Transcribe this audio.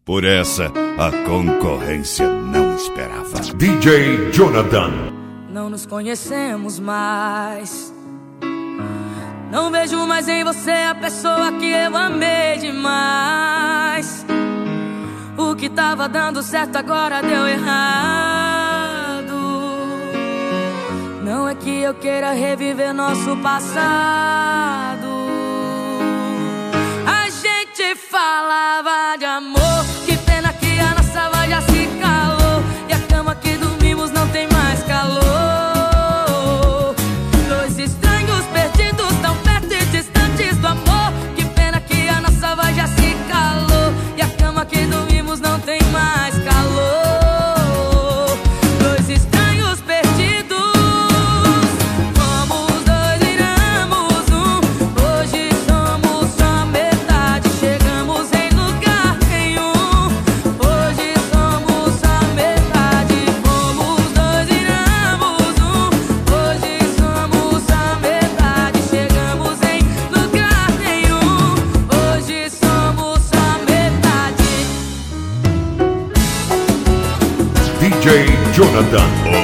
Por essa, a concorrência não esperava. DJ Jonathan. Não nos conhecemos mais. Não vejo mais em você a pessoa que eu amei demais. O que tava dando certo agora deu errado. Não é que eu queira reviver nosso passado. A gente falava de amor, que pena que a nossa voz já se calou. E a cama que dormimos não tem mais calor. Dois estranhos perdidos tão perto e distantes do amor. Que pena que a nossa voz já se calou. E a cama que dormimos não tem mais calor. Dois estranhos perdidos, como os dois viramos um. Hoje somos só metade, chegamos em lugar nenhum. Hoje somos só metade, como os dois viramos um. Hoje somos só metade, chegamos em lugar nenhum. Hoje somos só metade. DJ Jonathan.